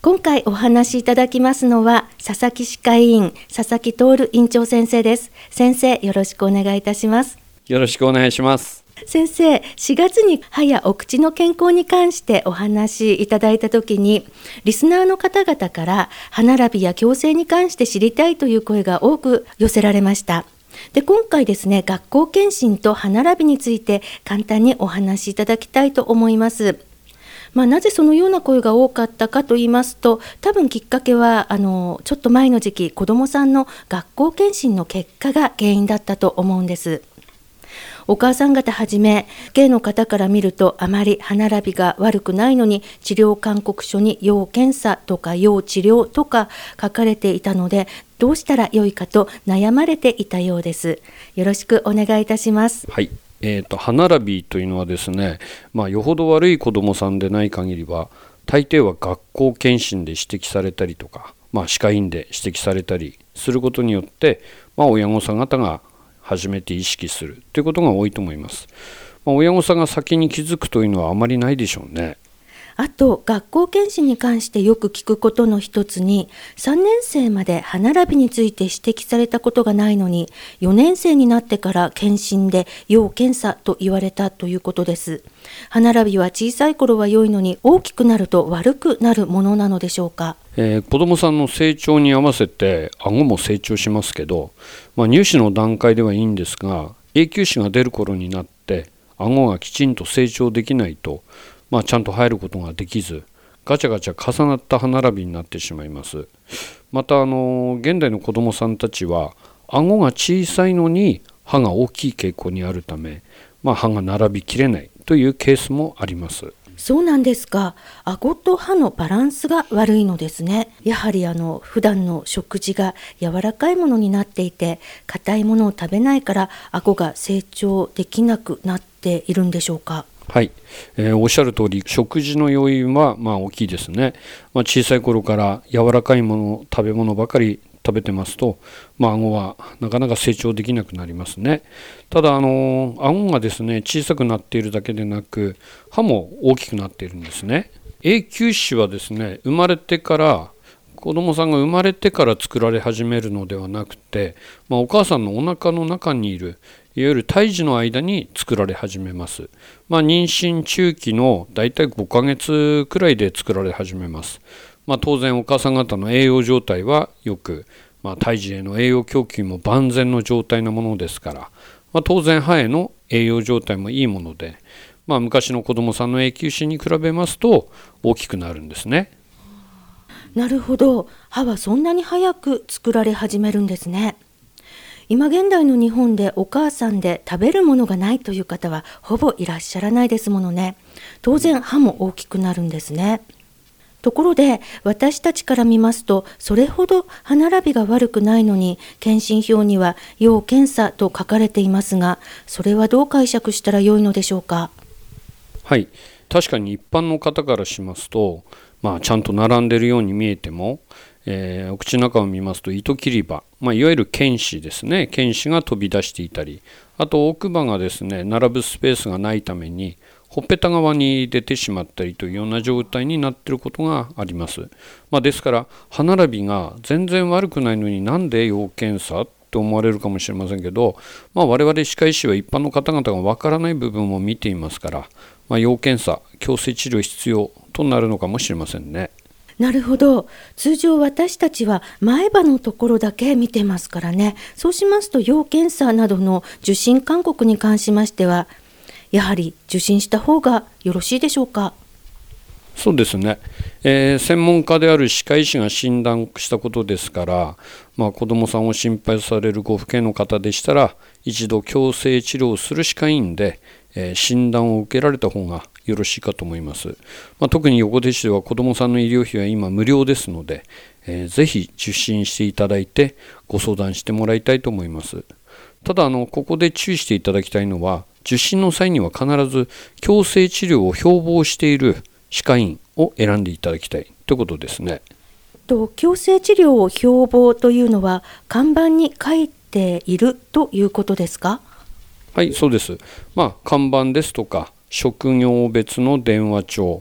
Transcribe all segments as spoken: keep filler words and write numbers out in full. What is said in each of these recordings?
今回お話しいただきますのは佐々木歯科医院佐々木徹院長先生です。先生、よろしくお願いいたします。 よろしくお願いします。 先生、しがつに歯やお口の健康に関してお話しいただいたときに、リスナーの方々から歯並びや矯正に関して知りたいという声が多く寄せられました。で、今回ですね、学校検診と歯並びについて簡単にお話しいただきたいと思います。まあ、なぜそのような声が多かったかと言いますと、多分きっかけはあのちょっと前の時期、子どもさんの学校検診の結果が原因だったと思うんです。お母さん方はじめ父兄の方から見ると、あまり歯並びが悪くないのに治療勧告書に要検査とか要治療とか書かれていたので、どうしたらよいかと悩まれていたようです。よろしくお願いいたします。 はい、えーと、歯並びというのはですね、まあ、よほど悪い子どもさんでない限りは、大抵は学校検診で指摘されたりとか、まあ、歯科医院で指摘されたりすることによって、まあ、親御さん方が初めて意識するということが多いと思います。まあ、親御さんが先に気づくというのはあまりないでしょうね。 あと、学校検診に関してよく聞くことの一つに、さんねん生まで歯並びについて指摘されたことがないのに、よねん生になってから検診で要検査と言われたということです。歯並びは小さい頃は良いのに、大きくなると悪くなるものなのでしょうか。 えー、子どもさんの成長に合わせて顎も成長しますけど、まあ、乳歯の段階ではいいんですが、永久歯が出る頃になって顎がきちんと成長できないと、まあ、ちゃんと入ることができず、ガチャガチャ重なった歯並びになってしまいます。またあの現代の子どもさんたちは顎が小さいのに歯が大きい傾向にあるため、まあ、歯が並びきれないというケースもあります。 そうなんですか。顎と歯のバランスが悪いのですね。やはりあの普段の食事が柔らかいものになっていて、硬いものを食べないから顎が成長できなくなっているんでしょうか。 はい、えー、おっしゃる通り、食事の要因はまあ大きいですね。まあ、小さい頃から柔らかいもの、食べ物ばかり食べてますと、まあ、顎はなかなか成長できなくなりますね。ただあの顎がですね小さくなっているだけでなく、歯も大きくなっているんですね。永久歯はですね、生まれてから子どもさんが生まれてから作られ始めるのではなくて、まあ、お母さんのお腹の中にいるいわゆる胎児の間に作られ始めます。まあ、妊娠中期のだいたいごかげつくらいで作られ始めます。まあ、当然お母さん方の栄養状態はよく、まあ、胎児への栄養供給も万全の状態なものですから、まあ、当然歯への栄養状態もいいもので、まあ、昔の子どもさんの永久歯に比べますと大きくなるんですね。 なるほど。歯はそんなに早く作られ始めるんですね。今現代の日本でお母さんで食べるものがないという方はほぼいらっしゃらないですものね。当然歯も大きくなるんですね。ところで私たちから見ますと、それほど歯並びが悪くないのに検診票には要検査と書かれていますが、それはどう解釈したらよいのでしょうか。 はい、確かに一般の方からしますと、まあ、ちゃんと並んでいるように見えても、えー、お口の中を見ますと糸切り歯、まあ、いわゆる犬歯ですね、犬歯が飛び出していたり、あと奥歯がですね並ぶスペースがないためにほっぺた側に出てしまったりというような状態になっていることがあります。まあ、ですから歯並びが全然悪くないのになんで要検査って思われるかもしれませんけど、まあ、我々歯科医師は一般の方々がわからない部分を見ていますから、まあ、要検査、矯正治療必要となるのかもしれませんね。 なるほど。通常私たちは前歯のところだけ見てますからね。そうしますと要検査などの受診勧告に関しましては、やはり受診した方がよろしいでしょうか。 そうですね、えー、専門家である歯科医師が診断したことですから、まあ、子どもさんを心配されるご父兄の方でしたら、一度矯正治療をする歯科医院で、えー、診断を受けられた方がよろしいかと思います。まあ、特に横手市では子どもさんの医療費は今無料ですので、えー、ぜひ受診していただいてご相談してもらいたいと思います。ただあのここで注意していただきたいのは、受診の際には必ず矯正治療を標榜している歯科医院を選んでいただきたいということですね。 と矯正治療を標榜というのは看板に書いているということですか。 はい、そうです。まあ、看板ですとか職業別の電話帳、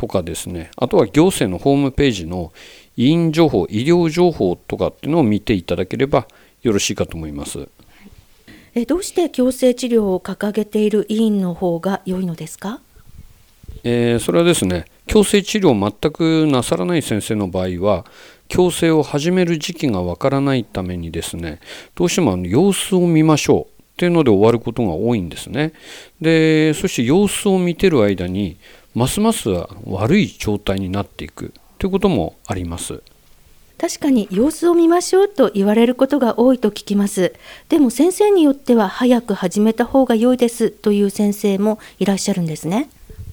とかですね、あとは行政のホームページの医院情報、医療情報とかっていうのを見ていただければよろしいかと思います。 えどうして矯正治療を掲げている医院の方が良いのですか？ えー、それはですね、矯正治療を全くなさらない先生の場合は、矯正を始める時期がわからないためにですね、どうしてもあの様子を見ましょうっていうので終わることが多いんですね。で、そして様子を見てる間に、ますます悪い状態になっていくということもあります。 確かに様子を見ましょうと言われることが多いと聞きます。でも先生によっては早く始めた方が良いですという先生もいらっしゃるんですね。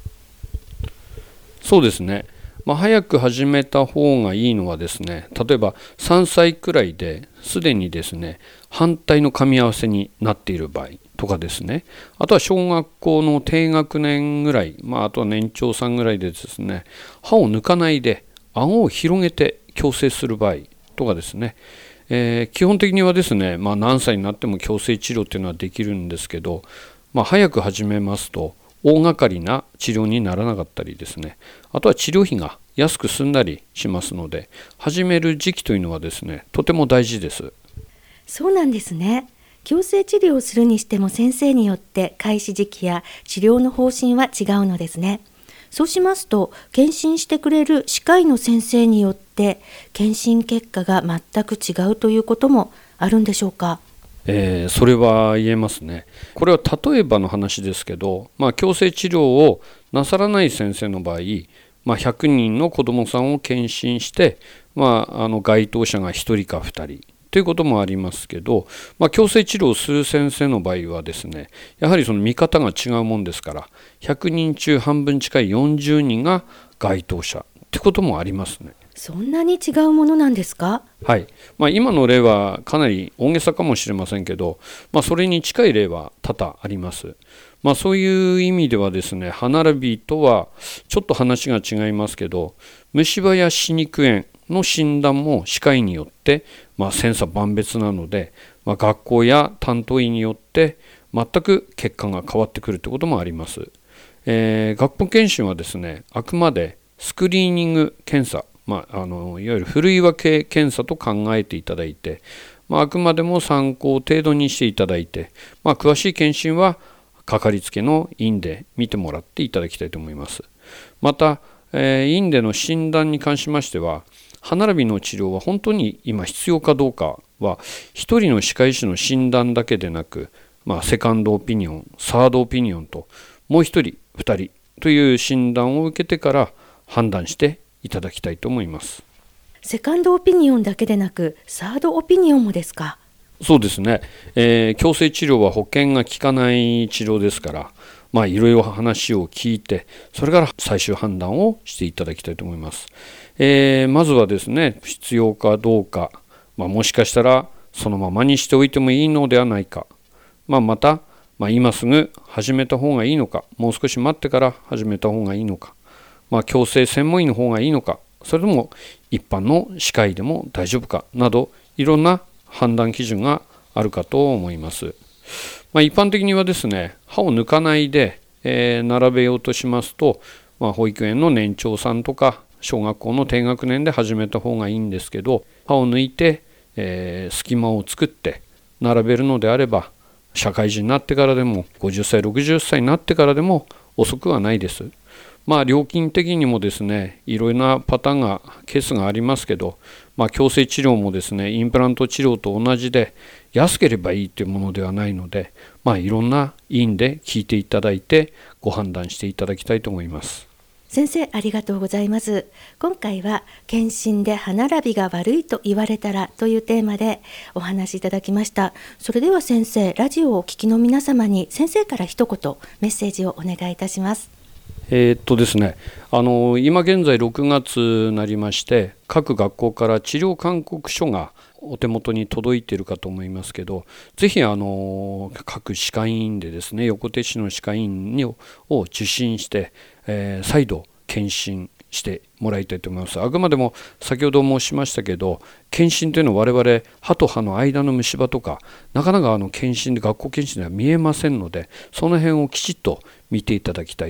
そうですね。まあ、早く始めた方がいいのはですね、例えばさんさいくらいですでにですね、反対の噛み合わせになっている場合とかですね、あとは小学校の低学年ぐらい、まあ、あとは年長さんぐらいでですね、歯を抜かないで顎を広げて矯正する場合とかですね、えー、基本的にはですね、まあ、何歳になっても矯正治療っていうのはできるんですけど、まあ、早く始めますと大掛かりな治療にならなかったりですね、あとは治療費が安く済んだりしますので、始める時期というのはですね、とても大事です。 そうなんですね。矯正治療をするにしても先生によって開始時期や治療の方針は違うのですね。そうしますと、検診してくれる歯科医の先生によって検診結果が全く違うということもあるんでしょうか？ えー、それは言えますね。これは例えばの話ですけど、まあ、矯正治療をなさらない先生の場合、まあ、ひゃくにんの子どもさんを検診して、まあ、あの該当者がひとりかふたりということもありますけど、まあ、矯正治療をする先生の場合はですね、やはりその見方が違うもんですから、ひゃくにん中半分近いよんじゅうにんが該当者ってこともありますね。 そんなに違うものなんですか？ はい。まあ、今の例はかなり大げさかもしれませんけど、まあ、それに近い例は多々あります。まあ、そういう意味ではですね、歯並びとはちょっと話が違いますけど、虫歯や歯肉炎の診断も歯科医によって、まあ、千差万別なので、まあ、学校や担当医によって全く結果が変わってくるということもあります。えー、学校検診はですね、あくまでスクリーニング検査、まあ、あのいわゆるふるい分け検査と考えていただいて、まあ、あくまでも参考程度にしていただいて、まあ、詳しい検診はかかりつけの院で見てもらっていただきたいと思います。また、えー、院での診断に関しましては、歯並びの治療は本当に今必要かどうかはひとりの歯科医師の診断だけでなく、まあ、セカンドオピニオン、サードオピニオンともうひとり、ふたりという診断を受けてから判断していただきたいと思います。 セカンドオピニオンだけでなくサードオピニオンもですか？ そうですね、えー、矯正治療は保険が効かない治療ですから、まあ、いろいろ話を聞いて、それから最終判断をしていただきたいと思います。えー、まずはですね、必要かどうか、まあ、もしかしたらそのままにしておいてもいいのではないか、まあ、また、まあ、今すぐ始めた方がいいのか、もう少し待ってから始めた方がいいのか、まあ、矯正専門医の方がいいのか、それとも一般の歯科医でも大丈夫かなど、いろんな判断基準があるかと思います。まあ、一般的にはですね、歯を抜かないで、えー、並べようとしますと、まあ、保育園の年長さんとか小学校の低学年で始めた方がいいんですけど、歯を抜いて、えー、隙間を作って並べるのであれば、社会人になってからでもごじゅっさいろくじゅっさいになってからでも遅くはないです。まあ、料金的にもですね、いろいろなパターンがケースがありますけど、まあ、矯正治療もですね、インプラント治療と同じで安ければいいというものではないので、まあ、いろんな院で聞いていただいてご判断していただきたいと思います。 先生、ありがとうございます。今回は検診で歯並びが悪いと言われたらというテーマでお話しいただきました。それでは先生、ラジオをお聞きの皆様に先生から一言メッセージをお願いいたします。 えーっとですね、あの今現在ろくがつになりまして、各学校から治療勧告書がお手元に届いているかと思いますけど、ぜひあの各歯科医院でですね、横手市の歯科医院を受診して、えー、再度検診してもらいたいと思います。あくまでも先ほど申しましたけど、検診というのは我々歯と歯の間の虫歯とか、なかなかあの検診で学校検診では見えませんので、その辺をきちっと見ていただきたいと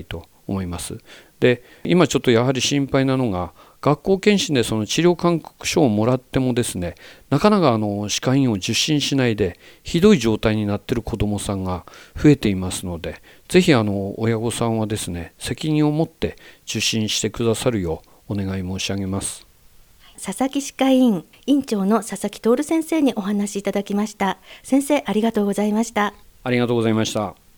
思います。で、今ちょっとやはり心配なのが、学校検診でその治療勧告書をもらってもですね、なかなかあの歯科医院を受診しないでひどい状態になっている子どもさんが増えていますので、ぜひあの親御さんはですね、責任を持って受診してくださるようお願い申し上げます。 佐々木歯科医院院長の佐々木徹先生にお話しいただきました。先生、ありがとうございました。 ありがとうございました。